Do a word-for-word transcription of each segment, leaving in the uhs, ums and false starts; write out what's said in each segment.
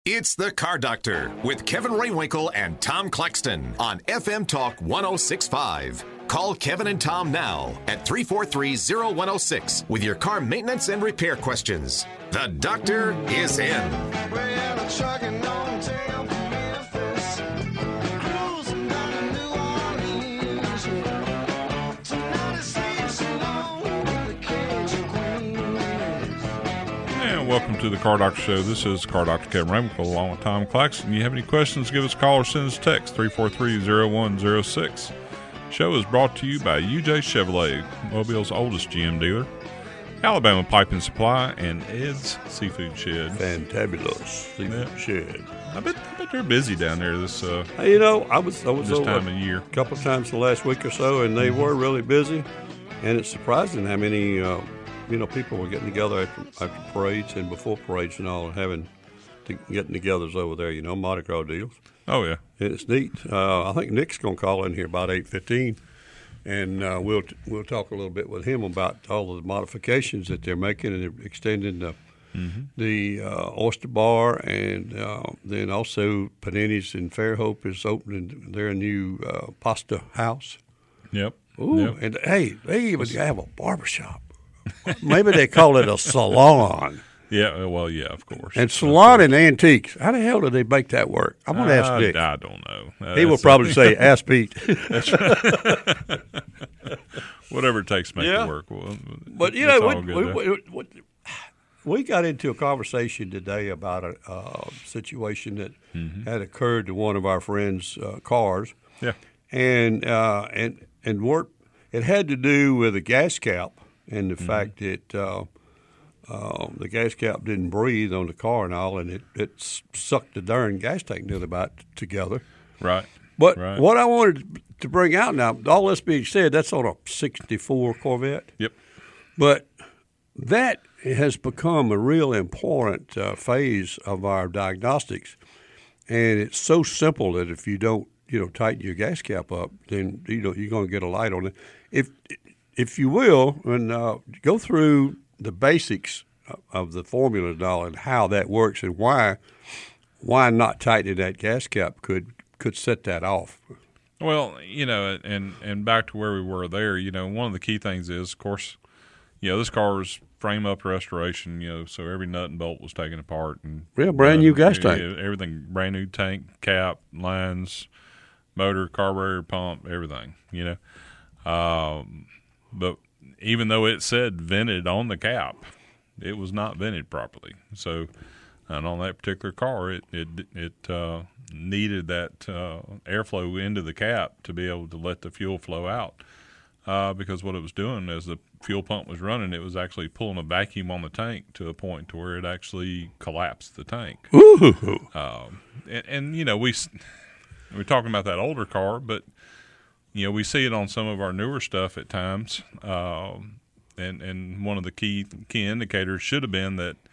It's the Car Doctor with Kevin Rainwinkle and Tom Claxton on F M Talk one oh six point five. Call Kevin and Tom now at three four three, oh one oh six with your car maintenance and repair questions. The Doctor is in. Well, trucking on tail Memphis, cruising down to New Orleans. Tonight it seems so long with the Cajun Queen. And welcome to the Car Doctor Show. This is Car Doctor Kevin Rainwinkle along with Tom Claxton. You have any questions, give us a call or send us a text, three four three, oh one oh six. Show is brought to you by U J Chevrolet, Mobile's oldest G M dealer, Alabama Pipe and Supply, and Ed's Seafood Shed. Fantabulous Seafood Yeah. Shed. I bet, I bet they're busy down there this uh, Hey, you know, I was I was this over time a of year. couple of times the last week or so, and they were really busy. And it's surprising how many uh, you know people were getting together after, after parades and before parades and all, and having to, getting togethers over there. You know, Mardi Gras deals. Oh, yeah. And it's neat. Uh, I think Nick's going to call in here about eight fifteen, and uh, we'll we'll talk a little bit with him about all of the modifications that they're making, and they're extending the Mm-hmm. the uh, Oyster Bar, and uh, then also Panini's in Fairhope is opening their new uh, pasta house. Yep. Ooh, Yep. and hey, they even have a barbershop. Maybe they call it a salon. Yeah, well, yeah, of course. And salon and antiques. How the hell do they make that work? I'm going to ask I, Nick. I don't know. Uh, He will that's- probably say, ask Pete. Whatever it takes to make Yeah. it work. Well, But, you it's know, all we, good, we, though. we, we, we got into a conversation today about a uh, situation that Mm-hmm. had occurred to one of our friends' uh, cars. Yeah. And, uh, and, and work, it had to do with a gas cap and the Mm-hmm. fact that uh, uh, the gas cap didn't breathe on the car and all, and it, it sucked the darn gas tank nearly about together. Right. But Right. what I wanted to bring out now, all this being said, that's on a sixty-four Corvette. Yep. But that has become a real important uh, phase of our diagnostics, and it's so simple that if you don't, you know, tighten your gas cap up, then you know you're going to get a light on it. If if you will, and uh, go through the basics of the formula and all, and how that works, and why why not tightening that gas cap could could set that off. Well, you know, and and back to where we were there, you know, one of the key things is, of course, you know, this car was frame up restoration, you know, so every nut and bolt was taken apart. And Yeah, brand new uh, gas e- tank. Everything, brand new tank, cap, lines, motor, carburetor, pump, everything, you know. Um, but even though it said vented on the cap, it was not vented properly. So, and on that particular car, it it it uh, needed that uh, airflow into the cap to be able to let the fuel flow out. Uh, because what it was doing as the fuel pump was running, it was actually pulling a vacuum on the tank to a point to where it actually collapsed the tank. Ooh. Um, and, and you know, we s- we're talking about that older car, but you know, we see it on some of our newer stuff at times. Um, and and one of the key key indicators should have been that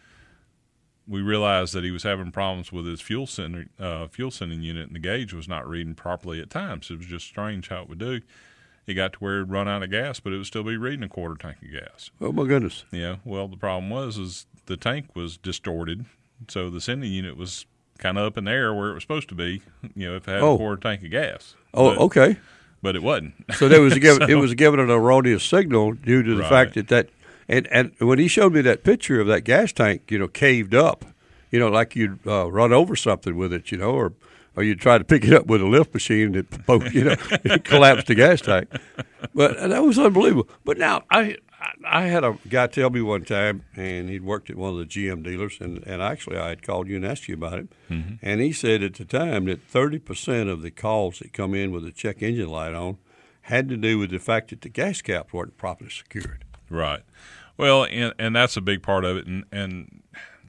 we realized that he was having problems with his fuel center, uh, fuel sending unit, and the gauge was not reading properly at times. It was just strange how it would do. It got to where it'd run out of gas, but it would still be reading a quarter tank of gas. Oh my goodness. Yeah. Well, the problem was is the tank was distorted, so the sending unit was kind of up in the air where it was supposed to be. You know, if it had Oh. a quarter tank of gas. Oh, But- okay. But it wasn't. So there was a give, So- it was given an erroneous signal due to the Right. fact that that and, and when he showed me that picture of that gas tank, you know, caved up, you know, like you'd uh, run over something with it, you know, or or you try to pick it up with a lift machine that both, you know, it collapsed the gas tank. But that was unbelievable. But now I I had a guy tell me one time, and he'd worked at one of the G M dealers, and, and actually I had called you and asked you about it, Mm-hmm. and he said at the time that thirty percent of the calls that come in with a check engine light on had to do with the fact that the gas caps weren't properly secured. Right. Well, and, and that's a big part of it. And, and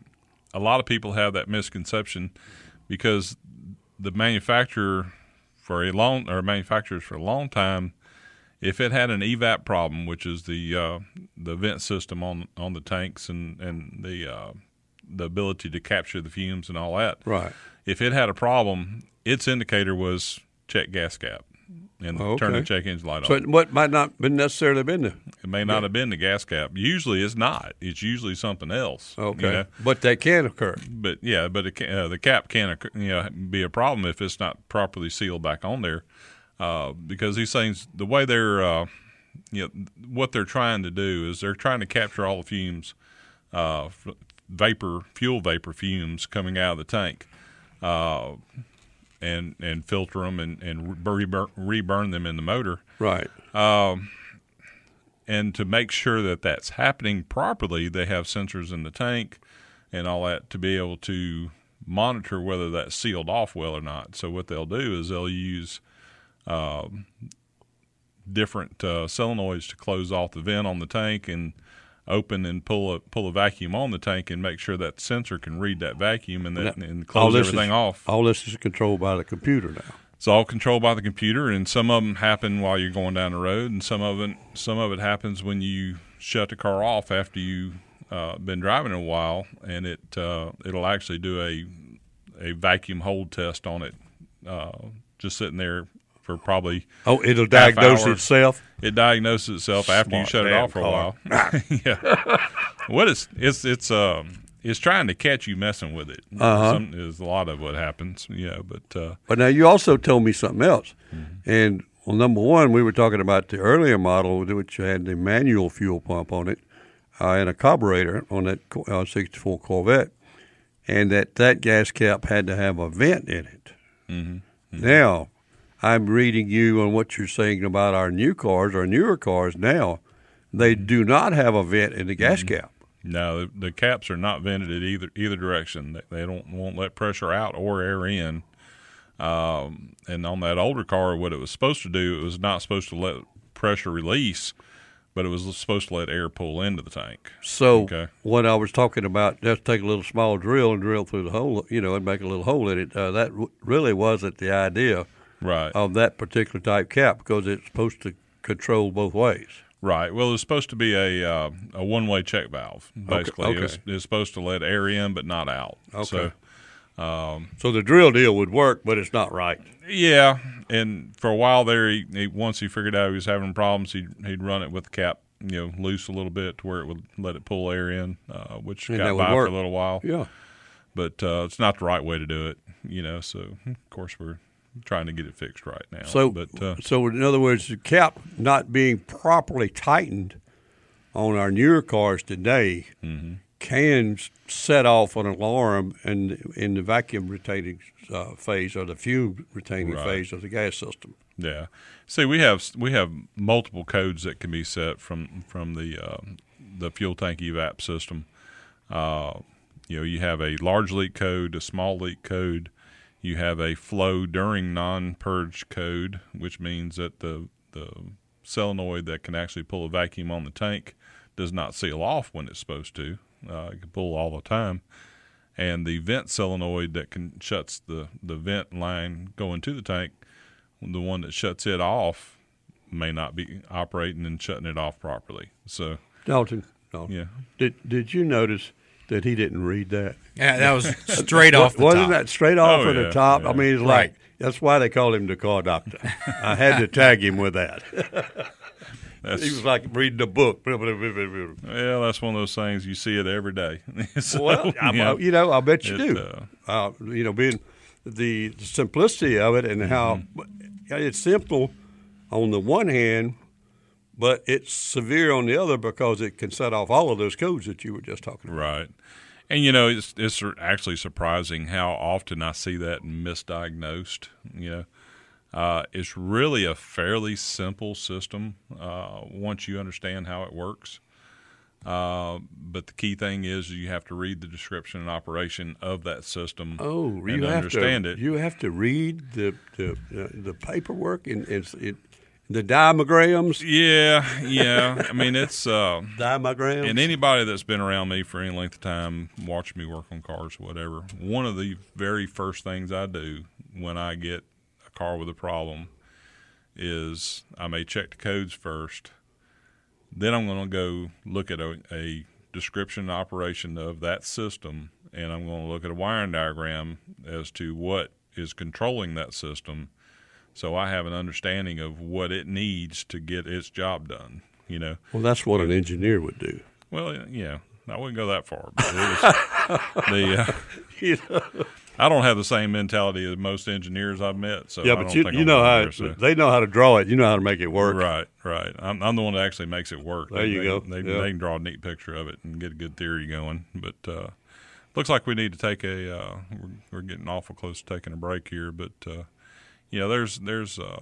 a lot of people have that misconception because the manufacturer for a long, or manufacturers for a long time, if it had an E VAP problem, which is the uh, the vent system on on the tanks and and the uh, the ability to capture the fumes and all that, Right. if it had a problem, its indicator was check gas cap. and Oh, turn the okay. check engine light So on. it what might not been necessarily been there. It may not have been the gas cap. Usually, it's not. It's usually something else. you Okay, know? but that can occur. But yeah, but it can, uh, the cap can occur- you know be a problem if it's not properly sealed back on there, uh, because these things, the way they're, uh, you know, what they're trying to do is they're trying to capture all the fumes, uh, f- vapor, fuel vapor fumes coming out of the tank, uh, and and filter them and and reburn, reburn them in the motor. Right. And to make sure that that's happening properly, they have sensors in the tank and all that to be able to monitor whether that's sealed off well or not. So what they'll do is they'll use um, different uh, solenoids to close off the vent on the tank and open and pull a pull a vacuum on the tank and make sure that the sensor can read that vacuum and that, and All close this everything is, off. All this is controlled by the computer now. It's all controlled by the computer, and some of them happen while you're going down the road, and some of it some of it happens when you shut the car off after you've uh, been driving a while, and it uh, it'll actually do a a vacuum hold test on it, uh, just sitting there for probably Oh, it'll half diagnose hour. itself. It diagnoses itself after you Smart shut it damn off for a car. while. yeah, what is it's it's um. It's trying to catch you messing with it. Uh-huh. Some, is a lot of what happens, you know. But uh, But now you also told me something else. Mm-hmm. And well, number one, we were talking about the earlier model, which had the manual fuel pump on it uh, and a carburetor on that uh, sixty-four Corvette, and that that gas cap had to have a vent in it. Mm-hmm. Now, I'm reading you on what you're saying about our new cars, our newer cars now, they do not have a vent in the gas Mm-hmm. cap. No, the, the caps are not vented at either either direction. They, they don't won't let pressure out or air in. Um, and on that older car, what it was supposed to do, it was not supposed to let pressure release, but it was supposed to let air pull into the tank. So Okay. what I was talking about, just take a little small drill and drill through the hole, you know, and make a little hole in it. Uh, that w- really wasn't the idea Right. of that particular type cap because it's supposed to control both ways. Right. Well, it's supposed to be a uh, a one way check valve. Basically, okay. It's, it's supposed to let air in but not out. Okay. So So the drill deal would work, but it's not right. yeah, and for a while there, he, he once he figured out he was having problems, he'd he'd run it with the cap, you know, loose a little bit to where it would let it pull air in, uh, which And got that would by work. for a little while. Yeah. But uh, it's not the right way to do it, you know. So of course we're trying to get it fixed right now. So, but uh, so in other words, the cap not being properly tightened on our newer cars today Mm-hmm. can s- set off an alarm in in the vacuum retaining uh, phase or the fume retaining Right. phase of the gas system. yeah, see, we have we have multiple codes that can be set from from the uh, the fuel tank evap system. Uh, you know, you have a large leak code, a small leak code. You have a flow during non-purge code, which means that the the solenoid that can actually pull a vacuum on the tank does not seal off when it's supposed to. Uh, it can pull all the time. And the vent solenoid that can shuts the, the vent line going to the tank, the one that shuts it off may not be operating and shutting it off properly. So, Dalton, Dalton, yeah. did did you notice that he didn't read that? Yeah, that was straight off the Wasn't top. that straight off Oh, of the yeah, top? yeah. I mean, it's Right. like that's why they call him the car doctor. I had to tag him with that. That's, He was like reading a book. yeah, that's one of those things you see it every day. So, Well, I, yeah. you know, I bet you It, do. uh, Uh, you know, being the simplicity of it and how Mm-hmm. it's simple on the one hand, but it's severe on the other because it can set off all of those codes that you were just talking about. Right. And, you know, it's it's actually surprising how often I see that misdiagnosed, you know. Uh, it's really a fairly simple system uh, once you understand how it works. Uh, but the key thing is you have to read the description and operation of that system Oh, and you have understand to, it. You have to read the the, uh, the paperwork and it's, it, the diagrams. Yeah, yeah. I mean, it's uh, Diagrams. and anybody that's been around me for any length of time, watched me work on cars, or whatever. One of the very first things I do when I get a car with a problem is I may check the codes first. Then I'm going to go look at a, a description and operation of that system, and I'm going to look at a wiring diagram as to what is controlling that system, so I have an understanding of what it needs to get its job done. You know. Well, that's what an engineer would do. Well, yeah, I wouldn't go that far. But it was, the uh, You know? I don't have the same mentality as most engineers I've met. So Yeah, I but don't you think you I'm know gonna how there, so. they know how to draw it. You know how to make it work. Right, right. I'm, I'm the one that actually makes it work. There they, you they, go. They, Yeah. they can draw a neat picture of it and get a good theory going. But uh, looks like we need to take a. Uh, we're, we're getting awful close to taking a break here, but uh, you know, there's there's uh,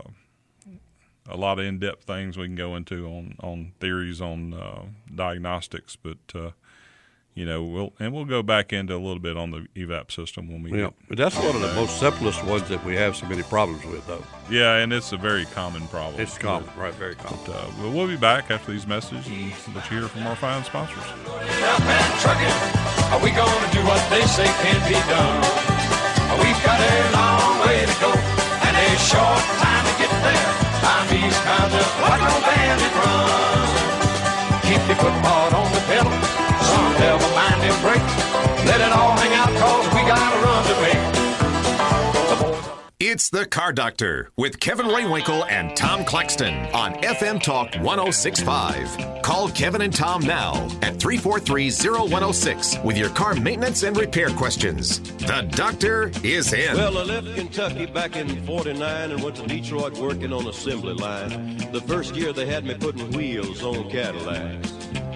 a lot of in-depth things we can go into on on theories on uh, diagnostics, but. Uh, You know, we'll and we'll go back into a little bit on the E V A P system when we. Yeah, but that's one of the most simplest ones that we have so many problems with, though. Yeah, and it's a very common problem. It's common, right? Very common. But, uh, we'll, we'll be back after these messages and let you hear from our fine sponsors. Up and trucking, are we gonna do what they say can't be done? We've got a long way to go and a short time to get there. I'm these kinds of like no bandit run. Keep your foot hard on the pedal. Some never mind them brakes. Let it all hang out, cause we got a run to make. The boys are- It's the Car Doctor with Kevin Raywinkle and Tom Claxton on F M Talk one oh six point five. Call Kevin and Tom now at three four three, oh one oh six with your car maintenance and repair questions. The doctor is in. Well, I left Kentucky back in forty-nine and went to Detroit working on assembly line. The first year they had me putting wheels on Cadillacs.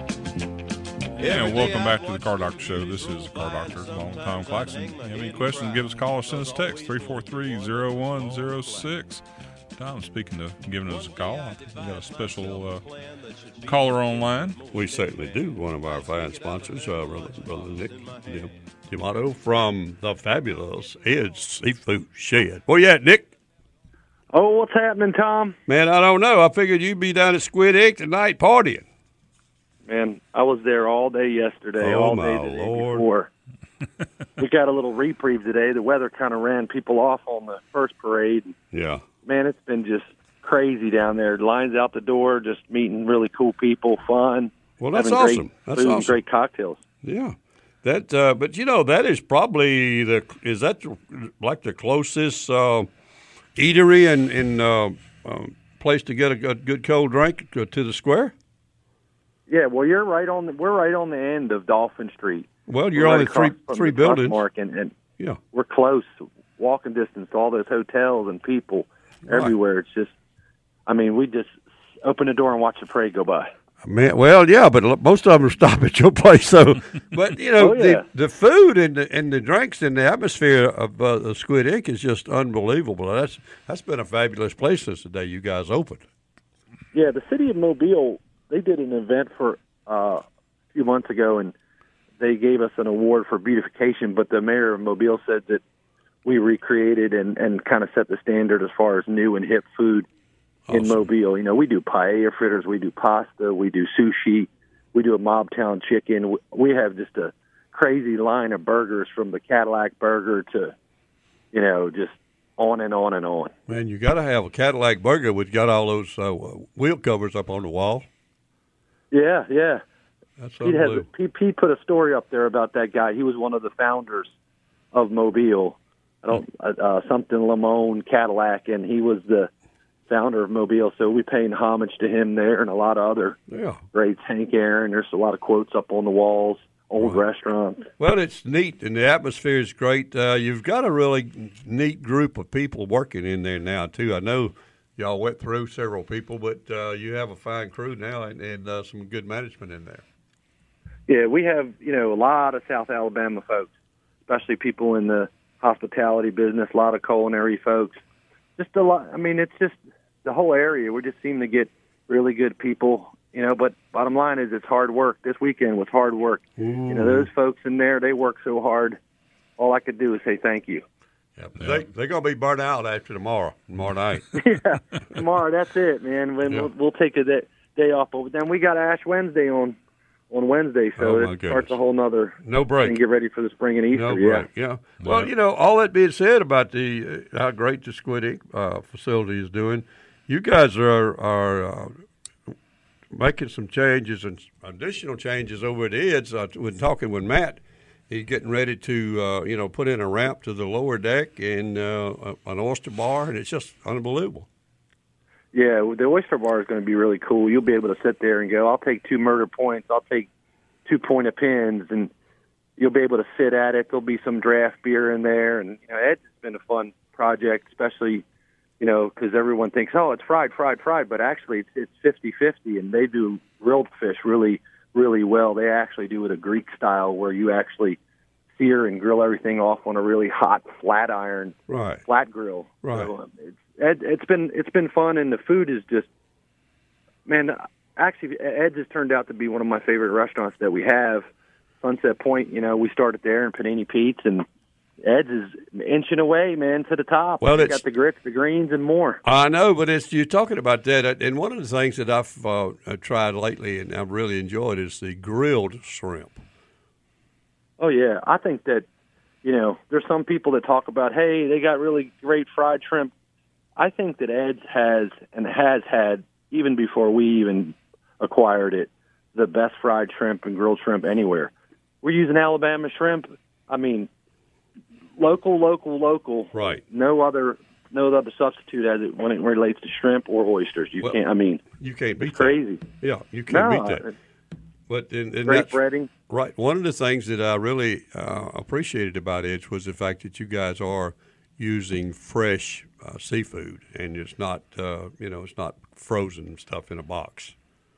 Yeah, and welcome back to the Car Doctor Show. This is Car Doctor, along with Tom Claxton. If you have any questions, give us a call or send us a text, three four three, oh one oh six. Tom, speaking of giving us a call, we got a special uh, caller online. We certainly do. One of our fine sponsors, uh, Brother, Brother Nick D'Amato from the fabulous Ed's Seafood Shed. Where you at, Nick? Oh, what's happening, Tom? Man, I don't know. I figured you'd be down at Squid Ink tonight partying. Man, I was there all day yesterday, Oh, all my day the day Lord. before. We got a little reprieve today. The weather kind of ran people off on the first parade. Yeah. Man, it's been just crazy down there. Lines out the door, just meeting really cool people, fun. Well, that's having great awesome. That's food and awesome. great cocktails. Yeah. That, uh, but you know, that is probably the, is that the, like the closest uh, eatery and, and uh, um, place to get a good, good cold drink to, to the square? Yeah, well, you're right on. The, we're right on the end of Dolphin Street. Well, you're We're only right three across from three the buildings. Trustmark, and, and Yeah. we're close, walking distance to all those hotels and people Right. everywhere. It's just, I mean, we just open the door and watch the parade go by. Man, well, yeah, but l- most of them stop at your place. So, but you know, Oh, yeah. the the food and the and the drinks and the atmosphere of uh, the Squid Ink is just unbelievable. That's that's been a fabulous place since the day you guys opened. Yeah, the city of Mobile, they did an event for uh, a few months ago, and they gave us an award for beautification, but the mayor of Mobile said that we recreated and, and kind of set the standard as far as new and hip food in Awesome. Mobile. You know, we do paella fritters, we do pasta, we do sushi, we do a Mobtown chicken. We have just a crazy line of burgers from the Cadillac burger to, you know, just on and on and on. Man, you got to have a Cadillac burger which got all those uh, wheel covers up on the wall. Yeah, yeah. That's Pete, has, unbelievable. Pete, Pete put a story up there about that guy. He was one of the founders of Mobile. I don't uh, uh, something Lamone Cadillac, and he was the founder of Mobile. So we paying homage to him there, and a lot of other Yeah. greats. Hank Aaron. There's a lot of quotes up on the walls. Old restaurants. Well, it's neat, and the atmosphere is great. Uh, you've got a really neat group of people working in there now, too. I know y'all went through several people, but uh, you have a fine crew now and, and uh, some good management in there. Yeah, we have, you know, a lot of South Alabama folks, especially people in the hospitality business, a lot of culinary folks. Just a lot. I mean, it's just the whole area. We just seem to get really good people, you know, but bottom line is it's hard work. This weekend was hard work. You know, those folks in there, they work so hard. All I could do is say thank you. Yeah, but They, they're going to be burnt out after tomorrow, tomorrow night. Yeah, tomorrow, that's it, man. When Yeah. we'll, we'll take a day, day off. But then we got Ash Wednesday on on Wednesday, so Oh, my it starts goodness. a whole nother No break. and get ready for the spring and Easter. No yeah. break, yeah. Well, you know, all that being said about the uh, how great the Squid Ink uh, facility is doing, you guys are are uh, making some changes and additional changes over at Ed's. Uh, when talking with Matt, he's getting ready to, uh, you know, put in a ramp to the lower deck and uh, an oyster bar, and it's just unbelievable. Yeah, the oyster bar is going to be really cool. You'll be able to sit there and go, I'll take two murder points, I'll take two pointed pins, and you'll be able to sit at it. There'll be some draft beer in there, and you know, it's been a fun project, especially, you know, because everyone thinks, oh, it's fried, fried, fried, but actually it's it's fifty-fifty, and they do grilled fish really, really well. They actually do it a Greek style where you actually sear and grill everything off on a really hot flat iron, right. flat grill. Right. So, um, it's, Ed, it's been it's been fun, and the food is just, man. Actually, Ed's has turned out to be one of my favorite restaurants that we have. Sunset Point, you know, we started there in Panini Pete's, and Ed's is inching away, man, to the top. Well, we it's got the grits, the greens, and more. I know, but it's you're talking about that, and one of the things that I've uh, tried lately and I've really enjoyed is the grilled shrimp. Oh yeah, I think that, you know, there's some people that talk about, hey, they got really great fried shrimp. I think that Ed's has and has had, even before we even acquired it, the best fried shrimp and grilled shrimp anywhere. We're using Alabama shrimp. I mean, local, local, local. Right. No other, no other substitute as it when it relates to shrimp or oysters. You Well, can't. I mean, You can't beat it's crazy. that. Yeah, you can't No, beat that. But and, and Great that's, breading. Right. One of the things that I really uh, appreciated about Edge was the fact that you guys are using fresh uh, seafood, and it's not, uh, you know, it's not frozen stuff in a box.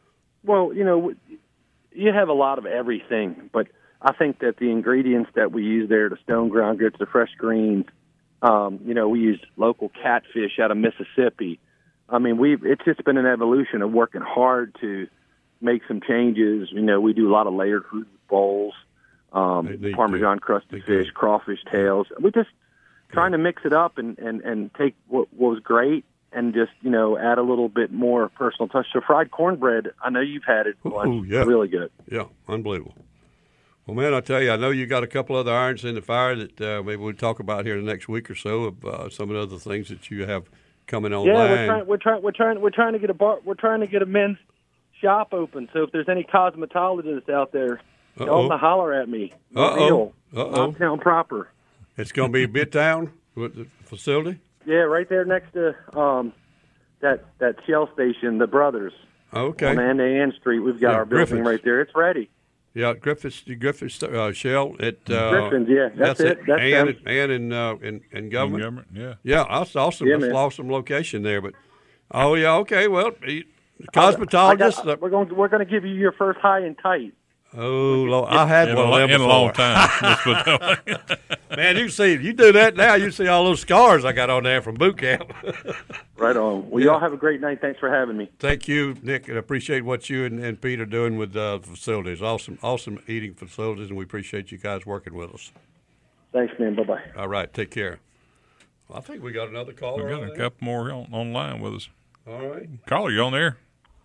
Well, you know, you have a lot of everything, but I think that the ingredients that we use there, the stone ground grits, the fresh greens, um, you know, we use local catfish out of Mississippi. I mean, we it's just been an evolution of working hard to make some changes. You know, we do a lot of layered fruit bowls, um, They- they Parmesan do. crusted They do. fish, crawfish tails. We're just trying to mix it up and, and, and take what, what was great and just, you know, add a little bit more personal touch. So fried cornbread, I know you've had it once. Ooh, yeah. Really good. Yeah, unbelievable. Well, man, I tell you, I know you got a couple other irons in the fire that uh, maybe we'll talk about here in the next week or so of uh, some of the other things that you have coming Yeah, online. we're trying. We're trying. We're trying. We're trying to get a bar. We're trying to get a men's shop open. So if there's any cosmetologists out there, Uh-oh. don't holler at me. Uh-oh. Real. Uh-oh. Uptown proper. It's going to be Midtown with the facility? Yeah, right there next to um, that that Shell station, the Brothers. Okay. On Anna Ann Street, we've got Yeah, our building Griffiths. right there. It's ready. Yeah, Griffiths, Griffiths uh, Shell at uh, Griffins, yeah, that's it. That's and, them. and in uh, in, in government. Government, yeah. Yeah, that's awesome. Yeah, That's man. an awesome location there. But oh yeah, okay. Well, he- cosmetologist. I got- we're going. We're going to give you your first high and tight. oh, Lord, I had In, one a, of lo- them in a long before. time. Let's put it that way. Man, you see, you do that now, you see all those scars I got on there from boot camp. Right on. Well, y'all have a great night. Thanks for having me. Thank you, Nick, and I appreciate what you and, and Pete are doing with uh, the facilities. Awesome, awesome eating facilities, and we appreciate you guys working with us. Thanks, man. Bye bye. All right, take care. Well, I think we got another caller. We got on a there. couple more on, online with us. All right. Caller, you on there?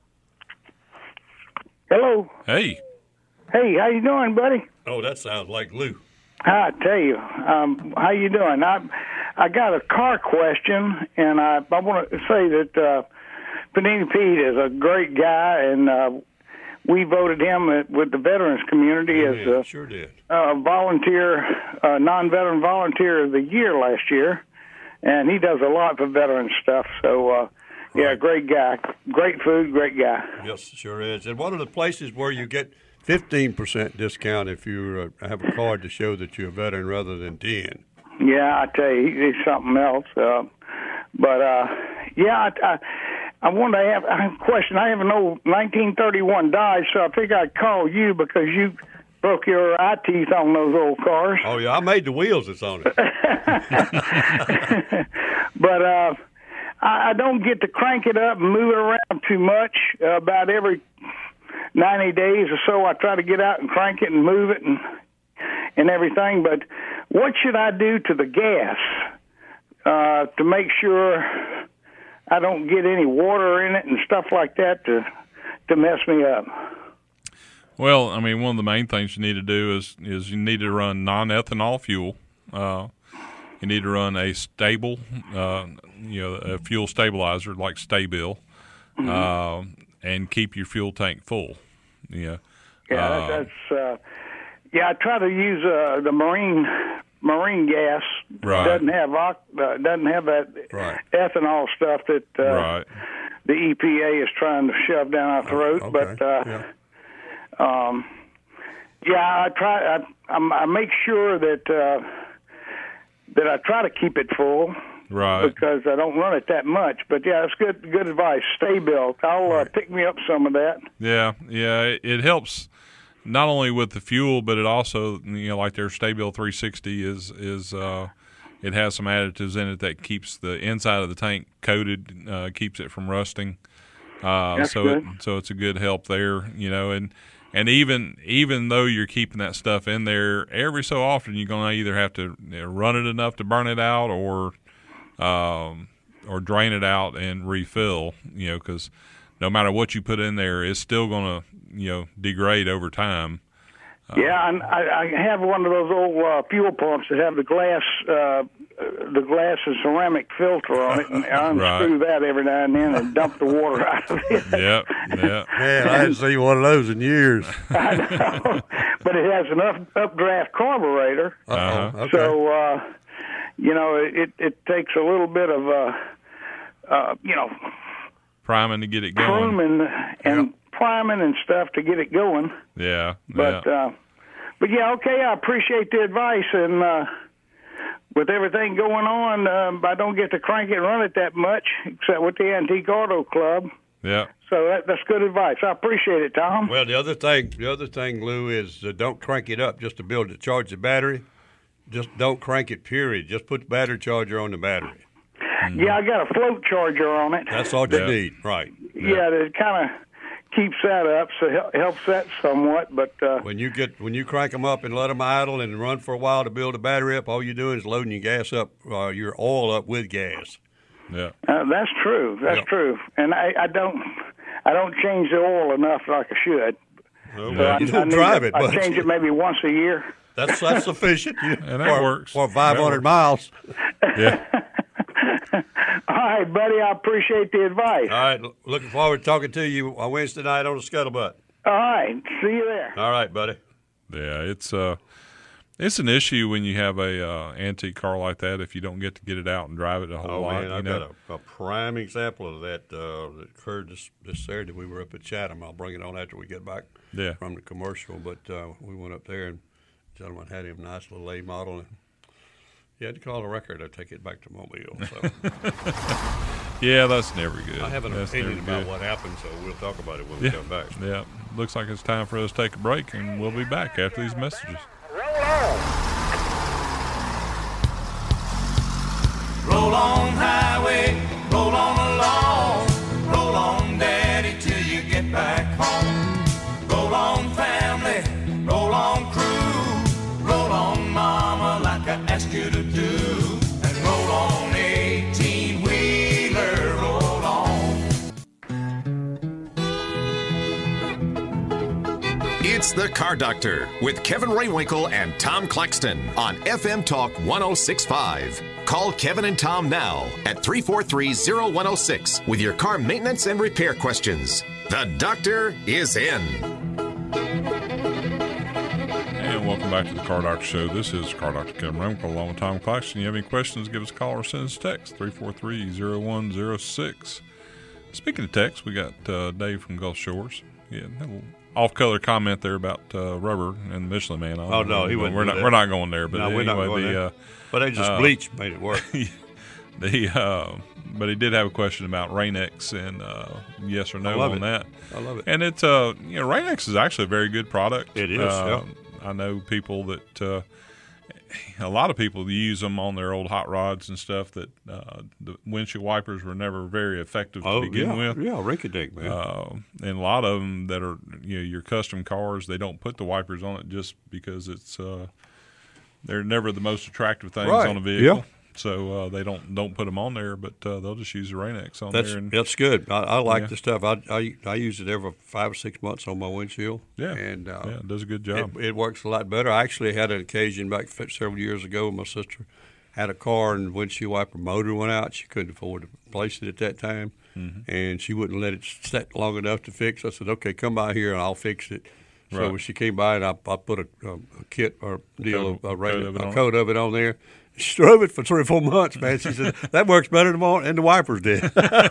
Hello. Hey. Hey, how you doing, buddy? Oh, that sounds like Lou. I tell you, um, how you doing? I I got a car question, and I I want to say that uh, Panini Pete is a great guy, and uh, we voted him at, with the veterans community as Yeah, a sure did. uh, volunteer, uh, non-veteran volunteer of the year last year, and he does a lot for veteran stuff. So, uh, yeah, great guy, great food, great guy. Yes, sure is. And one of the places where you get fifteen percent discount if you uh, have a card to show that you're a veteran rather than ten. Yeah, I tell you, he- he's something else. Uh, but uh, yeah, I, I, I want to have I have a question. I have an old nineteen thirty-one Dodge, so I think I'd call you because you broke your eye teeth on those old cars. Oh yeah, I made the wheels that's on it. But uh, I, I don't get to crank it up and move it around too much. Uh, about every ninety days or so, I try to get out and crank it and move it and and everything. But what should I do to the gas uh, to make sure I don't get any water in it and stuff like that to to mess me up? Well, I mean, one of the main things you need to do is is you need to run non-ethanol fuel. Uh, you need to run a stable, uh, you know, a fuel stabilizer like Stabil, Mm-hmm. uh, and keep your fuel tank full. You know. Yeah, Uh, that's uh, Yeah, I try to use uh, the marine marine gas. Right. Doesn't have oc- uh, doesn't have that Right. ethanol stuff that uh, Right. the E P A is trying to shove down our throat. Okay. But uh, Yeah. um, yeah, I try. I, I'm- I make sure that uh, that I try to keep it full. Right. Because I don't run it that much. But yeah, it's good good advice. Stay built. I'll uh, pick me up some of that. Yeah, yeah, it, it helps not only with the fuel, but it also, you know, like their Stay-Bill three sixty is is uh, it has some additives in it that keeps the inside of the tank coated, uh, keeps it from rusting. Uh, That's so good. it, so it's a good help there, you know, and and even even though you're keeping that stuff in there, every so often you're gonna either have to you know, run it enough to burn it out, or um, or drain it out and refill, you know, because no matter what you put in there, it's still going to, you know, degrade over time. Yeah, and I, I have one of those old uh, fuel pumps that have the glass, uh, the glass and ceramic filter on it, and I unscrew Right. that every now and then and dump the water out of it. Yep, yep. Man, I hadn't seen one of those in years. I know, but it has an up, updraft carburetor, Uh-huh. Okay. so uh, you know it it takes a little bit of uh, uh, you know Priming to get it going. pruning and priming and stuff to get it going. Yeah, But yeah. uh, but yeah, okay. I appreciate the advice, and uh, with everything going on, um, I don't get to crank it and run it that much, except with the Antique Auto Club. yeah. So that, that's good advice. I appreciate it, Tom. Well, the other thing, the other thing, Lou, is uh, don't crank it up just to build to charge the battery. Just don't crank it. Period. Just put the battery charger on the battery. Yeah, I got a float charger on it. That's all you Yeah. need, right? Yeah, that kind of keeps that up, so it helps that somewhat. But uh, When you get when you crank them up and let them idle and run for a while to build the battery up, all you're doing is loading your gas up, uh, your oil up with gas. Yeah. uh, that's true. That's Yeah. true. And I, I don't, I don't change the oil enough like I should. Well, So I, you I don't need drive to- it, I but change it maybe once a year. that's that's sufficient. You, And that for, works. for five hundred That miles. Yeah. All right, buddy. I appreciate the advice. All right, l- looking forward to talking to you on Wednesday night on the Scuttlebutt. All right. See you there. All right, buddy. Yeah, it's uh, it's an issue when you have a uh, antique car like that if you don't get to get it out and drive it a whole Oh lot. man, you I've know? got a, a prime example of that uh, that occurred this this Saturday. We were up at Chatham. I'll bring it on after we get back Yeah. from the commercial. But uh, we went up there, and the gentleman had him a nice little A model, and he had to call a record to take it back to Mobile. So Yeah, that's never good. I have an That's opinion never about good. what happened, so we'll talk about it when we Yeah. come back. Yeah. Looks like it's time for us to take a break, and we'll be back after these messages. Roll on highway, roll on along, roll on daddy till you get back home. Roll on family, roll on crew, roll on mama like I asked you to do. And roll on eighteen wheeler, roll on. It's the Car Doctor with Kevin Raywinkle and Tom Claxton on F M Talk one oh six point five. Call Kevin and Tom now at three four three, oh one oh six with your car maintenance and repair questions. The doctor is in. And welcome back to the Car Doctor Show. This is Car Doctor Kevin Raywinkle along with Tom Claxton. You have any questions, give us a call or send us a text, three four three, oh one oh six. Speaking of text, we got uh, Dave from Gulf Shores. Yeah, a little off-color comment there about uh, rubber and the Michelin Man. Oh, no, he wouldn't We're do not. that. We're not going there. But No, we're anyway, not going the, there. Uh, But they just uh, bleach made it work. the uh, but he did have a question about Rain-X and uh, yes or no I love on it. that. I love it. And it's uh, you know, Rain-X is actually a very good product. It is, Uh, I know people that uh, a lot of people use them on their old hot rods and stuff. That uh, the windshield wipers were never very effective Oh, to begin yeah, with. yeah, rinky-dink, man. Uh, and a lot of them that are you know your custom cars, they don't put the wipers on it just because it's uh, they're never the most attractive things Right, on a vehicle. yeah. So uh, they don't don't put them on there, but uh, they'll just use the Rain-X on That's there. And, that's good. I, I like Yeah. the stuff. I, I I use it every five or six months on my windshield. yeah, and uh, yeah, it does a good it, job. it works a lot better. I actually had an occasion back f- several years ago. My sister had a car and windshield wiper motor went out. She couldn't afford to replace it at that time, Mm-hmm. and she wouldn't let it set long enough to fix. I said, "Okay, come by here and I'll fix it." So Right. when she came by, and I, I put a, a, a kit or deal Coat- of a, regular, coat of it a on coat of it on there. She drove it for three or four months, man. She said that works better than more, and the wipers did.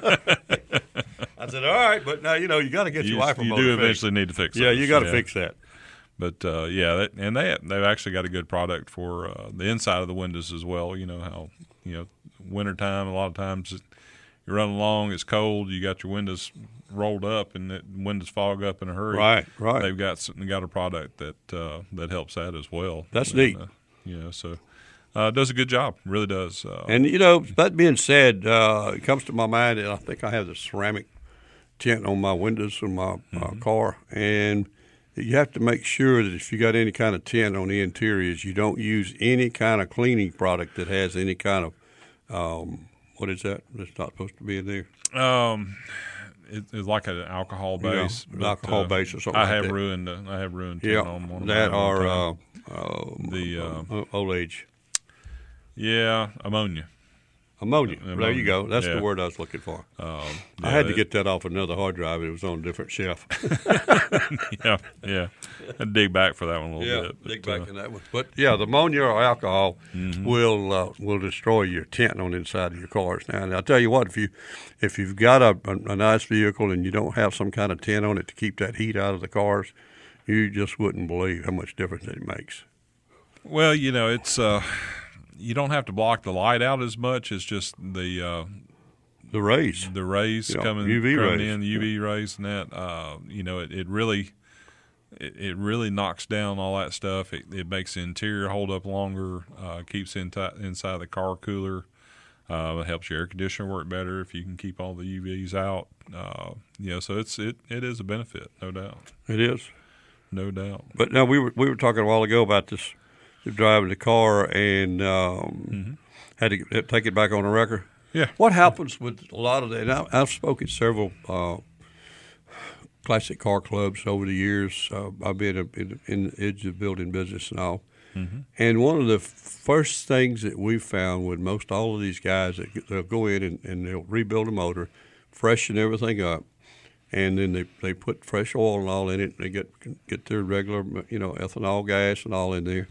I said, all right, but now you know you got to get You, your wiper you motor do fixed. eventually need to fix it. Yeah, you got to fix that. But uh, yeah, that, and they they've actually got a good product for uh, the inside of the windows as well. You know how you know wintertime, a lot of times you're running along, it's cold, you got your windows rolled up, and the windows fog up in a hurry. Right, right. They've got some- got a product that uh, that helps that as well. That's And, neat. Uh, you know, so uh, does a good job, really does. Uh, And you know, that being said, uh, it comes to my mind that I think I have the ceramic tint on my windows in my Mm-hmm. uh, car, and you have to make sure that if you got any kind of tint on the interiors, you don't use any kind of cleaning product that has any kind of um, what is that? That's not supposed to be in there. Um, it, it's like an alcohol Yeah, base. an but, alcohol uh, base or something I like have that. ruined. Uh, I have ruined. Yeah, on one of that mine one or time. uh, uh, The, uh, old age yeah, ammonia. ammonia. ammonia. There you go. That's Yeah. the word I was looking for. Um, I yeah, had to it- get that off another hard drive. It was on a different shelf. yeah, yeah. I'd dig back for that one a little Yeah, bit. but, dig back uh, in that one. But yeah, the ammonia or alcohol Mm-hmm. will uh, will destroy your tint on the inside of your cars. Now, and I'll tell you what, if you if you've got a, a, a nice vehicle and you don't have some kind of tint on it to keep that heat out of the cars, you just wouldn't believe how much difference it makes. Well, you know, it's uh, you don't have to block the light out as much. It's just the uh, The rays. the rays Yeah, coming, U V coming rays. in, the U V rays and that. Uh, you know, it, it really it, it really knocks down all that stuff. It, it makes the interior hold up longer. Uh, keeps in inside the car cooler. Uh, it helps your air conditioner work better if you can keep all the U Vs out. Uh, you know, so it's it, it is a benefit, no doubt, It is. no doubt. But now we were we were talking a while ago about this driving the car and um, had to get- take it back on the record. Yeah. What happens with a lot of that? And I, I've spoken at several uh, classic car clubs over the years. Uh, I've been in, in the edge of building business and all. Mm-hmm. And one of the first things that we found with most all of these guys, that they'll go in and, and they'll rebuild a motor, freshen everything up, and then they, they put fresh oil and all in it. They get get their regular, you know, ethanol gas and all in there.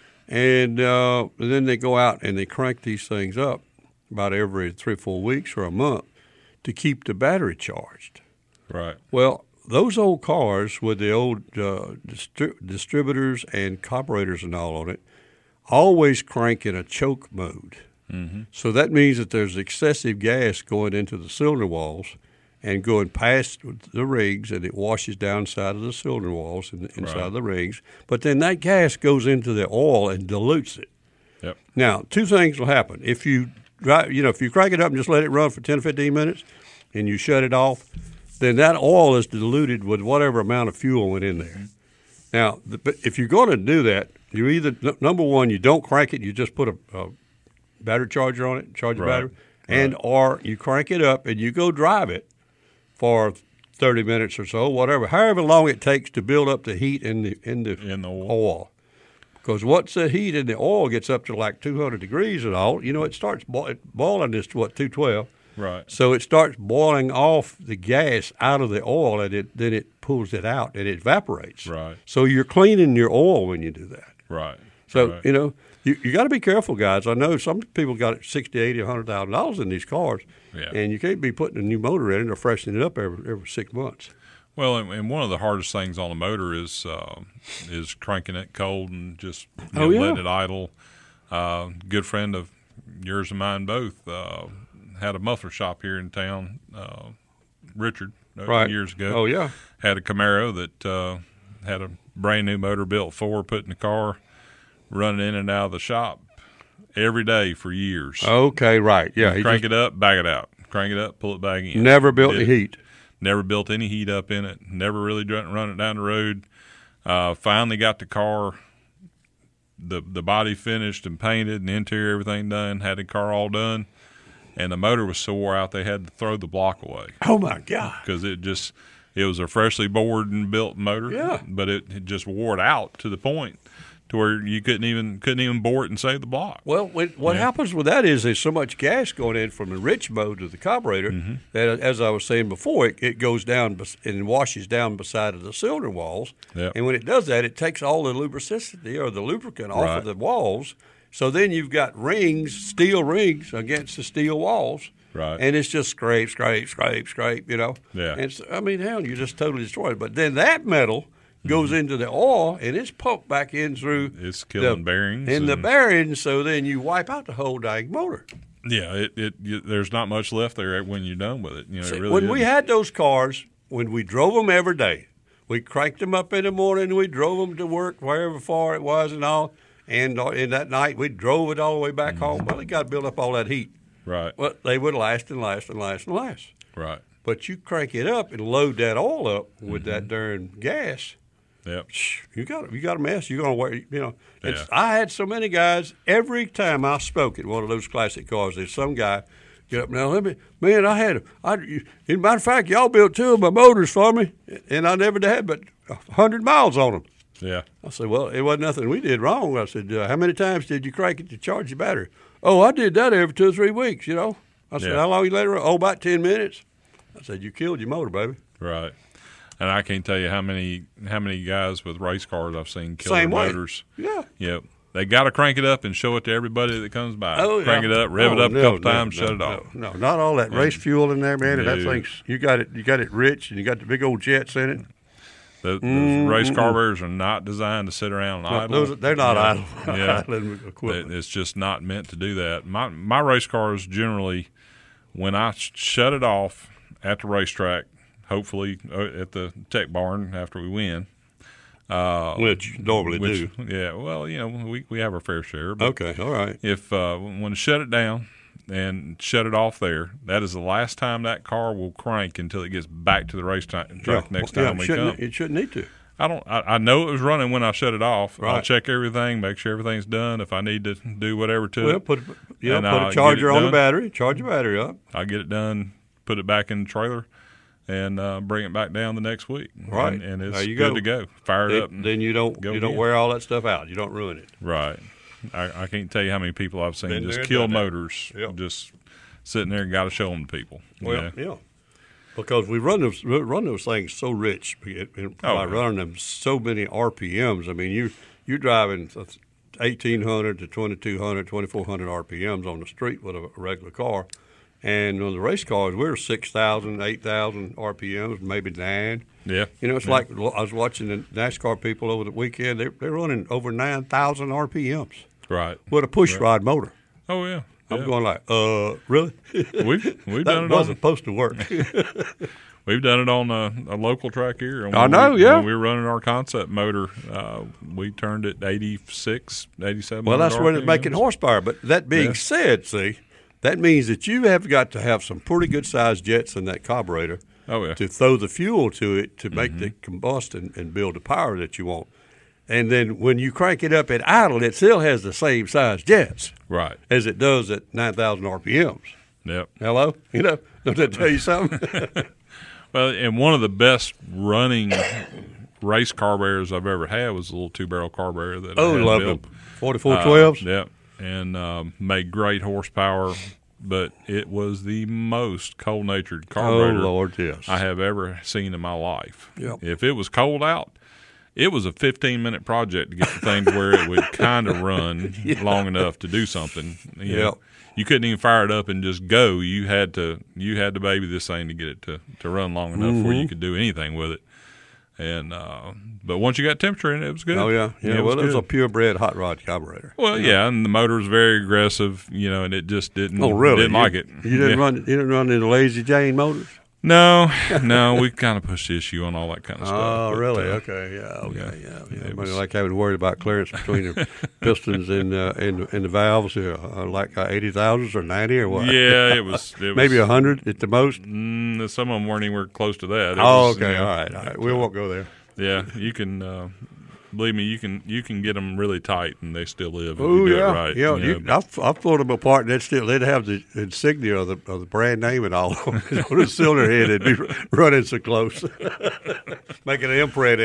And, uh, and then they go out and they crank these things up about every three or four weeks or a month to keep the battery charged. Right. Well, those old cars with the old uh, distri- distributors and carburetors and all on it always crank in a choke mode. Mm-hmm. So that means that there's excessive gas going into the cylinder walls and going past the rings, and it washes down inside of the cylinder walls and inside Right. of the rings. But then that gas goes into the oil and dilutes it. Yep. Now, two things will happen. If you dry, you know, if you crank it up and just let it run for ten or fifteen minutes and you shut it off, then that oil is diluted with whatever amount of fuel went in there. Now, the, but if you're going to do that, you either, n- number one, you don't crank it, you just put a, a battery charger on it, charge your Right. battery, and or you crank it up and you go drive it for thirty minutes or so, whatever, however long it takes to build up the heat in the in the, In the oil. oil. Because once the heat in the oil gets up to like two hundred degrees and all, you know, it starts bo- it boiling this to what, two twelve. Right. So it starts boiling off the gas out of the oil, and it then it pulls it out and it evaporates. Right. So you're cleaning your oil when you do that. Right. So right. you know you you got to be careful, guys. I know some people got sixty, eighty, a hundred thousand dollars in these cars, Yeah. and you can't be putting a new motor in it or freshening it up every every six months. Well, and, and one of the hardest things on a motor is uh, is cranking it cold and just you Oh, know, yeah. letting it idle. Uh, good friend of yours and mine both uh, had a muffler shop here in town. Uh, Richard, uh, Right. years ago. Oh yeah. Had a Camaro that uh, had a brand new motor built for, put in the car, running in and out of the shop every day for years. Okay. Right. Yeah. He Crank just it up, back it out. Crank it up, pull it back in. never built Did any it. heat. Never built any heat up in it. Never really run, run it down the road. Uh, finally got the car, the the body finished and painted and interior everything done. Had the car all done, and the motor was so wore out they had to throw the block away Oh my God. because it just it was a freshly bored and built motor. Yeah. But it, it just wore it out to the point to where you couldn't even couldn't even bore it and save the block. Well, when, what Yeah. happens with that is there's so much gas going in from the rich mode to the carburetor Mm-hmm. that, as I was saying before, it, it goes down bes- and washes down beside of the cylinder walls. Yep. And when it does that, it takes all the lubricity or the lubricant off Right. of the walls. So then you've got rings, steel rings against the steel walls. Right. And it's just scrape, scrape, scrape, scrape, you know. Yeah. And it's, I mean, hell, you just totally destroy it. But then that metal goes into the oil and it's pumped back in through It's killing the, bearings in the and- bearings, so then you wipe out the whole dang motor. Yeah, it, it you, there's not much left there when you're done with it. You know, it really when we isn't. had those cars, when we drove them every day, we cranked them up in the morning, we drove them to work wherever far it was and all, and uh, in that night we drove it all the way back Mm-hmm. home. Well, it got to build up all that heat. right, Well, they would last and last and last and last. right, But you crank it up and load that oil up with Mm-hmm. that darn gas. yep, You got you got a mess. You're gonna wear. You know. It's, Yeah. I had so many guys. Every time I spoke at one of those classic cars, there's some guy get up now. Let me, man. I had. I. As a matter of fact, y'all built two of my motors for me, and I never had but a hundred miles on them. yeah, I said, well, it wasn't nothing we did wrong. I said, uh, how many times did you crank it to charge your battery? Oh, I did that every two or three weeks. You know. I said, Yeah. how long you let it run? Oh, about ten minutes. I said, you killed your motor, baby. right. And I can't tell you how many how many guys with race cars I've seen kill Same their way. motors. Yeah. Yep. They got to crank it up and show it to everybody that comes by. Oh, crank yeah. it up, rev it Oh, up no, a couple no, times, no, shut it no, off. No, not all that race fuel in there, man. And that No. thing's you got it. You got it rich, and you got the big old jets in it. Those, those race carburetors are not designed to sit around and idle. Those, they're not Yeah. idle. Yeah. idling equipment. It- It's just not meant to do that. My my race cars generally, when I sh- shut it off at the racetrack, hopefully uh, at the tech barn after we win. Uh, Which you normally which, do. Yeah, well, you know, we we have our fair share. But Okay, all right. if uh, when I shut it down and shut it off there, that is the last time that car will crank until it gets back to the racetrack track next yeah, time it we shouldn't, come. It shouldn't need to. I don't. I, I know it was running when I shut it off. I'll Right. check everything, make sure everything's done. If I need to do whatever to Well, it, put you know, And put I'll a get charger it on the done. battery. Charge your battery up. I get it done, put it back in the trailer, and uh, bring it back down the next week. Right. and, and it's There you good go. to go. Fire it Then, up. and- then you don't go you don't again. wear all that stuff out. You don't ruin it. Right. I, I can't tell you how many people I've seen Been just there, kill done that. motors, Yep. just sitting there and got to show them to people. you Well, know? yeah. Because we run those run those things so rich and Oh, by yeah. running them so many R P Ms. I mean, you you're driving eighteen hundred to twenty-two hundred, twenty-four hundred R P Ms on the street with a regular car, and on the race cars we're six thousand, eight thousand R P Ms, maybe nine. Yeah. You know, it's Yeah. like I was watching the NASCAR people over the weekend. They're they're running over nine thousand R P Ms Right. with a push rod motor. Oh yeah. I'm yeah. going like, uh, really? We've we've that done it wasn't on supposed to work. we've done it on a, a local track here. And I when know, we, yeah. When we were running our concept motor, uh, we turned it eighty-six, eighty-seven. Well, that's when it's R P Ms. making horsepower. But that being Yeah. said, see, that means that you have got to have some pretty good sized jets in that carburetor Oh yeah. to throw the fuel to it to make Mm-hmm. the combust and, and build the power that you want. And then when you crank it up at idle, it still has the same size jets Right. as it does at nine thousand R P Ms. Yep. Hello? You know, don't that tell you something? Well, and one of the best running race carburetors I've ever had was a little two barrel carburetor that I oh, had love built. them. forty-four twelves? Uh, yep. And um, made great horsepower, but it was the most cold natured Oh, carburetor Lord, yes. I have ever seen in my life. Yep. If it was cold out, it was a fifteen minute project to get the thing to where it would kind of run long enough to do something. You know, Yep. you couldn't even fire it up and just go. You had to you had to baby this thing to get it to, to run long enough where Mm-hmm. you could do anything with it. And uh, but once you got temperature in it, it was good. Oh, yeah. Yeah, it well, was it was a good. purebred hot rod carburetor. Well, yeah, and the motor was very aggressive, you know, and it just didn't. Oh, really? Didn't you, like it. You didn't Yeah. run. You didn't run into Lazy Jane motors. No, no, we kind of pushed the issue on all that kind of stuff. Oh, but, really? uh, okay, yeah, okay, yeah. yeah, yeah. it I mean, was- like having worried about clearance between the pistons and uh, and and the valves, uh, like uh, eighty thousandths or ninety or what? Yeah, it was. It was maybe a hundred at the most. Mm, some of them weren't anywhere close to that. It Oh, was, okay, you know, all right, all right. We won't go there. Yeah, you can. Uh, believe me, you can. You can get them really tight, and they still live. If Oh you do yeah, it right. yeah. you know, You, but- I've, I've pulled them apart, and they'd still they'd have the insignia of the of the brand name and all on the cylinder head. It'd be running so close, making an imprint in it.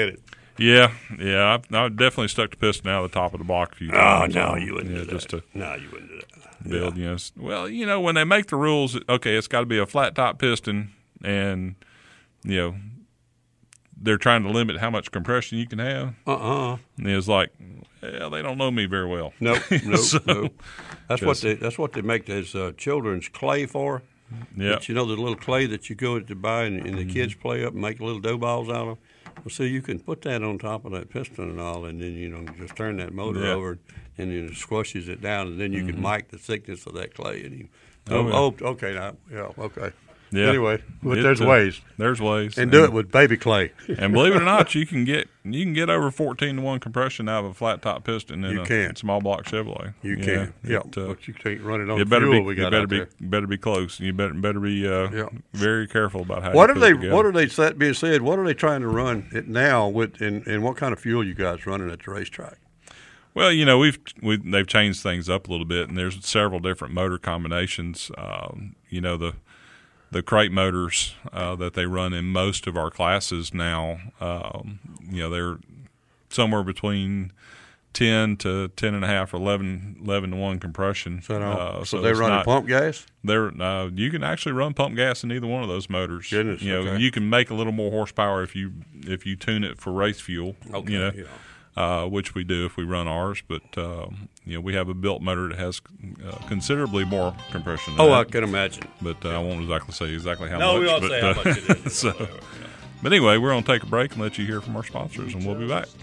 Yeah, yeah. I've, I've definitely stuck the piston out of the top of the block a few Oh, times. no, you wouldn't yeah, do that. just to No, you wouldn't do that. build. You know, s- well, you know, when they make the rules, okay, it's got to be a flat top piston, and you know, they're trying to limit how much compression you can have. Uh-uh. And it's like, well, they don't know me very well. Nope, nope, So, nope. That's what just- they. That's what they make those uh, children's clay for. Yeah. But you know the little clay that you go to buy and, and the Mm-hmm. kids play up and make little dough balls out of. Well, so you can put that on top of that piston and all, and then you know just turn that motor Yeah. over, and then it squashes it down, and then you can mic the thickness of that clay. And you, Mm-hmm. Oh, oh, yeah. oh, okay, now, yeah, okay. Yeah. Anyway, but It, there's uh, ways, There's ways. and do it with baby clay. And believe it or not, you can get you can get over fourteen to one compression out of a flat top piston in You a can. small block Chevrolet. You Yeah, can, yeah, it, uh, but you can't run it on it the better fuel be we you got better out be there. better be close. You better better be uh, Yeah. very careful about how What you are put they? it together. What are they? That being said, what are they trying to run it now with? And, and what kind of fuel you guys running at the racetrack? Well, you know, we've we they've changed things up a little bit, and there's several different motor combinations. Um, you know, the the crate motors uh, that they run in most of our classes now. Um, you know, they're somewhere between ten to ten and a half or eleven, eleven to one compression. So, no, Uh, so, they it's running not- pump gas. They're uh, you can actually run pump gas in either one of those motors. Goodness, you know, okay. you can make a little more horsepower if you if you tune it for race fuel. Okay, you know, yeah. uh, which we do if we run ours. But um, you know, we have a built motor that has uh, considerably more compression. than Oh, that. I can imagine. But uh, I won't exactly say exactly how No, much. we won't but, say how uh, much it is. so, but anyway, we're going to take a break and let you hear from our sponsors, and we'll be back.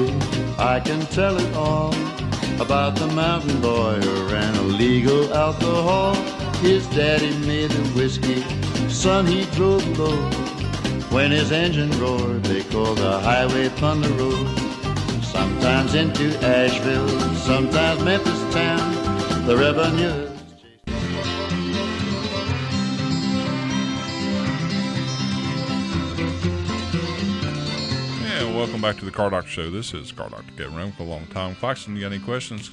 I can tell it all about the mountain boy who ran illegal alcohol. His daddy made the whiskey, son he drove low. When his engine roared, they called the highway Thunder Road. Sometimes into Asheville, sometimes Memphis town, the revenues. Yeah, welcome back to the Car Doctor Show. This is Car Doctor Kevin Remco, along with Tom Claxton. You got any questions?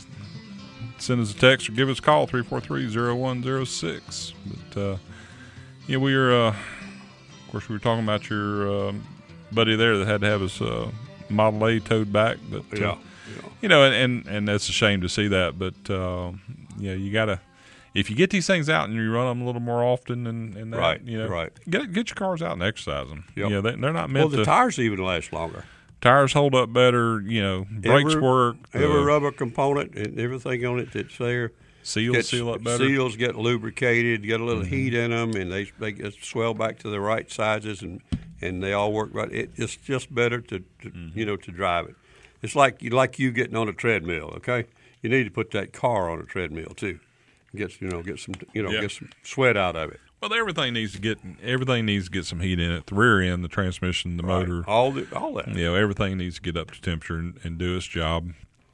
Send us a text or give us a call, three four three, zero one zero six. But, uh, yeah, we were, uh, of course, we were talking about your um, buddy there that had to have his uh, Model A towed back. But, uh, Yeah, you know, and, and, and that's a shame to see that. But, uh, yeah, you got to, if you get these things out and you run them a little more often and, and that, Right, you know, right. get get your cars out and exercise them. Yep. Yeah, they, they're not Well, meant the to. tires even last longer. Tires hold up better, you know, brakes Every- work. Every the rubber component and everything on it that's there. Seals gets- seal up better. Seals get lubricated, get a little Mm-hmm. heat in them, and they they get swell back to the right sizes, and, and they all work right. It, it's just better to, to Mm-hmm. you know to drive it. It's like you like you getting on a treadmill. Okay, you need to put that car on a treadmill too. Get you know get some you know Yeah. get some sweat out of it. Well, everything needs to get everything needs to get some heat in it. The rear end, the transmission, the motor, all the all that. you know, everything needs to get up to temperature and, and do its job.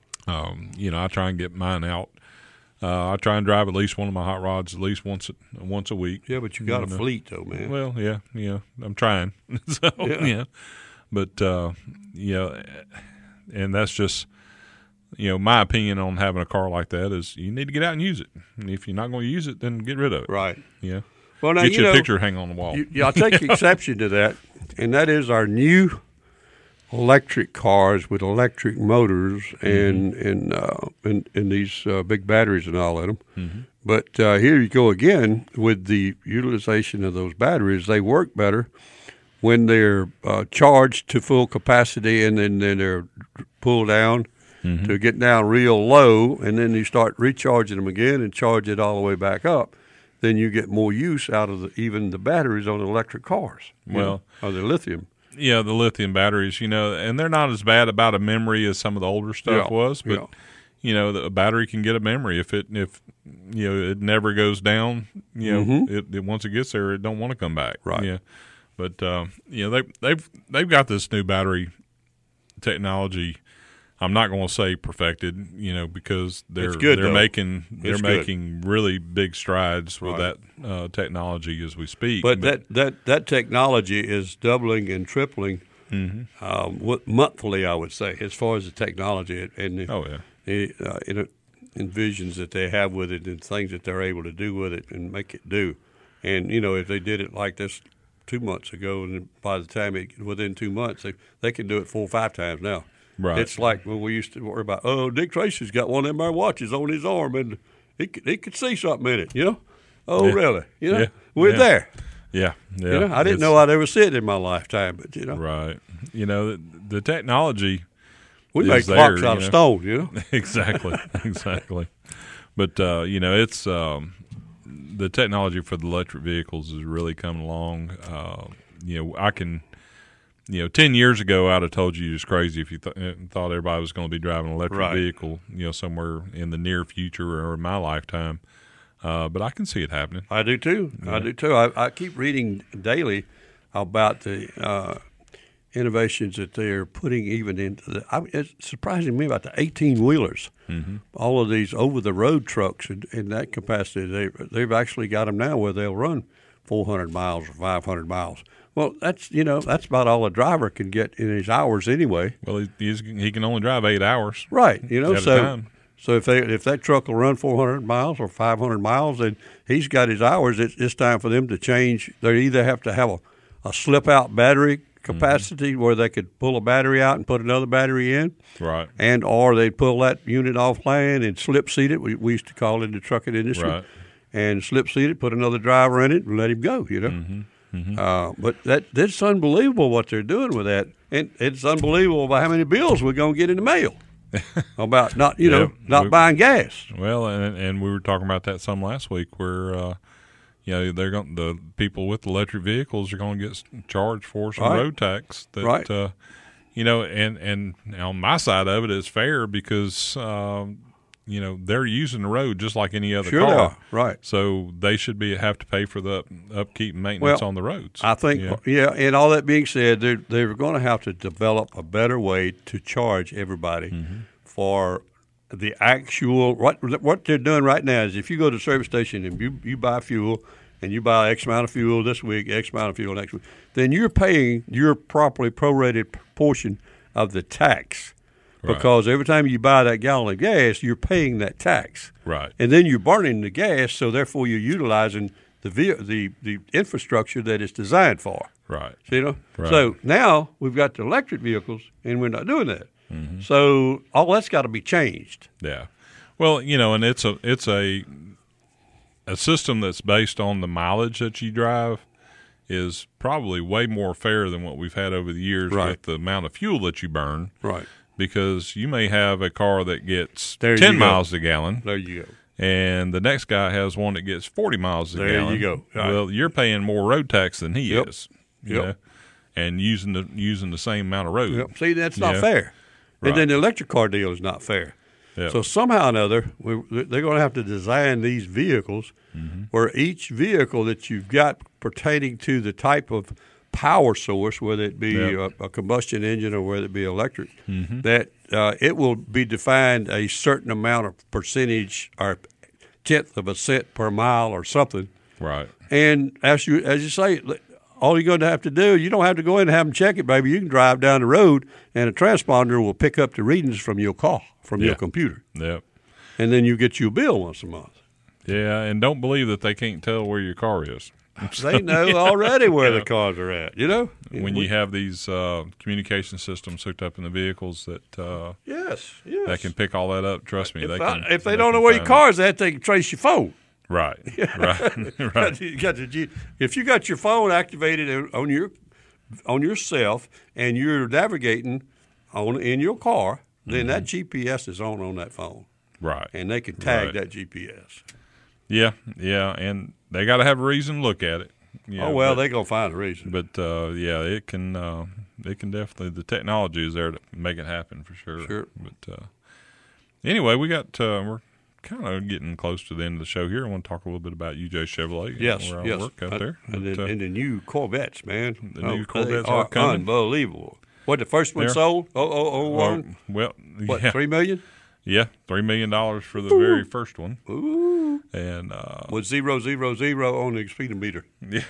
Um, you know, I try and get mine out. Uh, I try and drive at least one of my hot rods at least once a, once a week. Yeah, but you got a know. fleet though, man. Well, yeah, yeah, I'm trying. so Yeah. yeah, but uh, you know, and that's just you know my opinion on having a car like that is you need to get out and use it. And if you're not going to use it, then get rid of it. Right. Yeah. Well, now Get you you know, a picture hang on the wall. You, yeah, I take exception to that, and that is our new electric cars with electric motors and and uh, and, and these uh, big batteries and all in them. Mm-hmm. But uh, here you go again with the utilization of those batteries. They work better when they're uh, charged to full capacity, and then, then they're pulled down Mm-hmm. to get down real low, and then you start recharging them again and charge it all the way back up. Then you get more use out of the, even the batteries on electric cars. you Well, know, or the lithium. Yeah, the lithium batteries, you know, and they're not as bad about a memory as some of the older stuff Yeah, was, but yeah. you know, the a battery can get a memory if it if you know it never goes down. You know, Mhm. it, it once it gets there, it don't want to come back. Right. Yeah, but uh, you know they they've they've got this new battery technology. I'm not going to say perfected, you know, because they're It's good, they're though. making they're It's good. making really big strides with Right. that uh, technology as we speak. But that, that, that technology is doubling and tripling Mm-hmm. um, what- monthly, I would say, as far as the technology and the, oh yeah. the uh, in, envisions that they have with it and things that they're able to do with it and make it do. And, you know, if they did it like this two months ago, and by the time it within two months, they they can do it four or five times now. Right. It's like when we used to worry about, oh, Dick Tracy's got one of them there watches on his arm, and he could, he could see something in it, you know? Oh, Yeah. really? You know, Yeah. we're Yeah. there. Yeah, yeah. You know, I didn't It's- know I'd ever see it in my lifetime, but you know, Right. You know, the, the technology. we is make there, clocks you out of know. stone. You know, exactly, exactly. But uh, you know, it's um, the technology for the electric vehicles is really coming along. Uh, you know, I can. You know, ten years ago, I'd have told you it was crazy if you th- thought everybody was going to be driving an electric Right. vehicle. You know, somewhere in the near future or in my lifetime. Uh, but I can see it happening. I do too. I do too. I, I keep reading daily about the uh, innovations that they are putting even into the. I mean, it's surprising me about the eighteen wheelers. Mm-hmm. All of these over the road trucks in, in that capacity, they they've actually got them now where they'll run four hundred miles or five hundred miles. Well, that's you know that's about all a driver can get in his hours anyway. Well, he, he's, he can only drive eight hours. Right. You know, At a so time. so if they if that truck will run four hundred miles or five hundred miles, then he's got his hours. It's, it's time for them to change. They either have to have a, a slip out battery capacity where they could pull a battery out and put another battery in, Right. and or they pull that unit offline and slip seat it. We, we used to call it in the trucking industry, Right. and slip seat it, put another driver in it, and let him go. You know. Mm-hmm. Mm-hmm. Uh, but that that's unbelievable what they're doing with that, and it's unbelievable about how many bills we're going to get in the mail about not you know Yeah, not we- buying gas. Well, and and we were talking about that some last week, where uh, you know they're going the people with electric vehicles are going to get charged for some Right. road tax. That, Right. Uh, you know, and and on my side of it, it's fair because um, you know they're using the road just like any other Sure car. they are. Right. So they should be have to pay for the up, upkeep and maintenance Well, on the roads. I think, Yeah. yeah. And all that being said, they're they're going to have to develop a better way to charge everybody Mm-hmm. for the actual what what they're doing right now is if you go to the service station and you you buy fuel and you buy X amount of fuel this week, X amount of fuel next week, then you're paying your properly prorated portion of the tax. Right. Because every time you buy that gallon of gas, you're paying that tax. Right. And then you're burning the gas, so therefore you're utilizing the ve- the the infrastructure that it's designed for. Right. See, you know? Right. So now we've got the electric vehicles, and we're not doing that. Mm-hmm. So all that's got to be changed. Yeah. Well, you know, and it's a it's a a system that's based on the mileage that you drive is probably way more fair than what we've had over the years Right. with the amount of fuel that you burn. Right. Because you may have a car that gets There you ten go. miles a gallon, There you go. and the next guy has one that gets forty miles a There you gallon. go. Right. Well, you're paying more road tax than he Yep. is. You Yep. know, and using the using the same amount of road. Yep. See, that's not Yeah. fair. Right. And then the electric car deal is not fair. Yep. So somehow or another, we, they're going to have to design these vehicles Mm-hmm. where each vehicle that you've got pertaining to the type of power source, whether it be Yep. a, a combustion engine or whether it be electric, Mm-hmm. that uh, it will be defined a certain amount of percentage or tenth of a cent per mile or something. Right. And as you as you say, all you're going to have to do, you don't have to go in and have them check it, baby. You can drive down the road, and a transponder will pick up the readings from your car, from Yeah. your computer, Yep. and then you get your bill once a month. Yeah, and don't believe that they can't tell where your car is. They know already where Yeah. the cars are at, you know? When We- you have these uh, communication systems hooked up in the vehicles that uh, Yes, yes. that can pick all that up, trust me, if, they I- can. if they don't know can where your find car's at, they can trace your phone. it. Right, right, right. You got the G- if you got your phone activated on your on yourself and you're navigating on in your car, then that G P S is on on that phone, Right. and they can tag Right. that G P S. Yeah, yeah, and they got to have a reason to look at it. you Oh know, well, but, they're gonna find a reason. But uh, yeah, it can. Uh, it can definitely. The technology is there to make it happen for sure. Sure. But uh, anyway, we got. Uh, we're kind of getting close to the end of the show here. I want to talk a little bit about U J Chevrolet. Yes, where I yes. work out Uh, there. and, But, the, uh, and the new Corvettes, man. The new they Corvettes are are coming. unbelievable. What the first one They're- sold? Oh, oh, oh, one. well, What yeah, three million? yeah, three million dollars for the very first one, Ooh. and uh, With zero zero zero on the speedometer. yeah,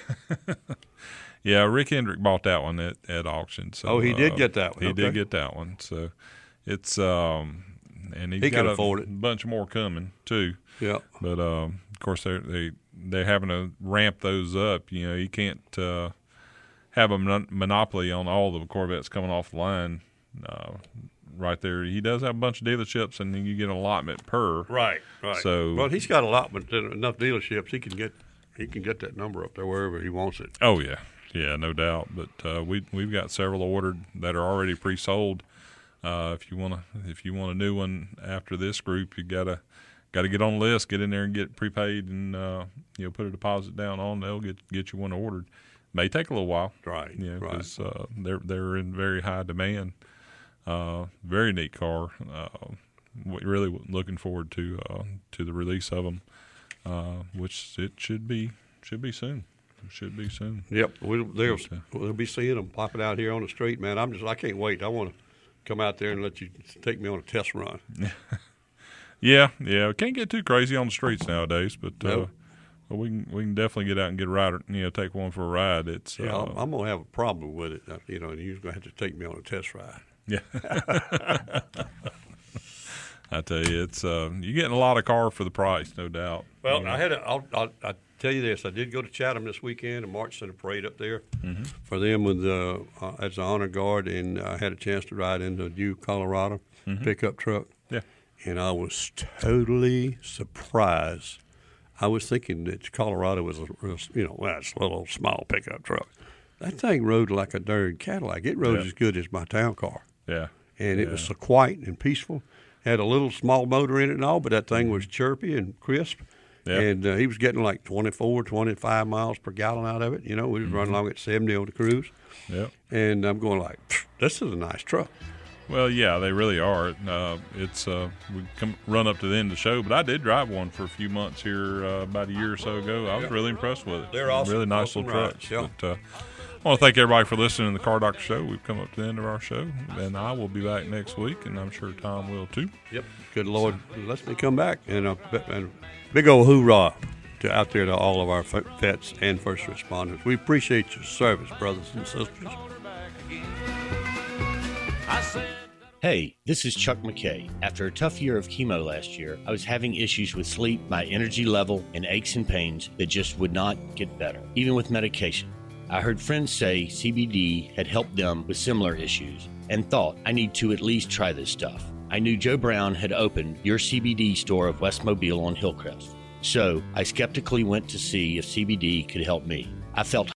yeah. Rick Hendrick bought that one at, at auction. So Oh, he did uh, get that one. He Okay. did get that one. So it's um, and he's He got can a afford it. bunch more coming too. Yeah. But um, of course, they're they they're having to ramp those up. You know, you can't uh, have a mon- monopoly on all the Corvettes coming off the line. Uh, right there, he does have a bunch of dealerships, and then you get an allotment per. Right, right. So, well, he's got allotment enough dealerships. He can get he can get that number up there wherever he wants it. Oh yeah, yeah, no doubt. But uh, we we've got several ordered that are already pre-sold. Uh, if you want to, if you want a new one after this group, you gotta got to get on the list, get in there and get prepaid, and uh, you know, put a deposit down on. They'll get get you one ordered. May take a little while, right? You know, right. because uh, they're they're in very high demand. Uh, very neat car. Uh, really looking forward to uh, to the release of them, uh, which it should be should be soon. It should be soon. Yep, we'll they'll, we'll be seeing them popping out here on the street, man. I'm just I can't wait. I want to come out there and let you take me on a test run. yeah, yeah. We can't get too crazy on the streets nowadays, but nope. uh, well, we can we can definitely get out and get a ride. You know, take one for a ride. It's yeah. Uh, I'm, I'm gonna have a problem with it. You know, and you're gonna have to take me on a test ride. Yeah. I tell you, it's uh, you're getting a lot of car for the price, no doubt. Well, you know? I had a, I'll, I'll, I'll tell you this. I did go to Chatham this weekend and marched in a parade up there mm-hmm. for them with uh, uh, as an honor guard, and I had a chance to ride in the new Colorado mm-hmm. pickup truck. Yeah. And I was totally surprised. I was thinking that Colorado was, a, you know, well, it's a little small pickup truck. That thing rode like a darn Cadillac. It rode yeah. as good as my town car. Yeah. And it yeah. was so quiet and peaceful. Had a little small motor in it and all, but that thing was chirpy and crisp. Yeah. And uh, he was getting like twenty-four, twenty-five miles per gallon out of it. You know, we was mm-hmm. running along at seventy on the cruise. Yep. And I'm going like, this is a nice truck. Well, yeah, they really are. Uh, it's uh, we come run up to the end of the show, but I did drive one for a few months here uh, about a year or so ago. I was yeah. really impressed with it. They're awesome. Really nice awesome little rides. trucks. Yeah. But, uh, I want to thank everybody for listening to the Car Doctor Show. We've come up to the end of our show, and I will be back next week, and I'm sure Tom will too. Yep. Good Lord, lets me come back. And a, and a big old hoorah to out there to all of our vets and first responders. We appreciate your service, brothers and sisters. Hey, this is Chuck McKay. After a tough year of chemo last year, I was having issues with sleep, my energy level, and aches and pains that just would not get better, even with medication. I heard friends say C B D had helped them with similar issues and thought I need to at least try this stuff. I knew Joe Brown had opened your C B D store of West Mobile on Hillcrest. So I skeptically went to see if C B D could help me. I felt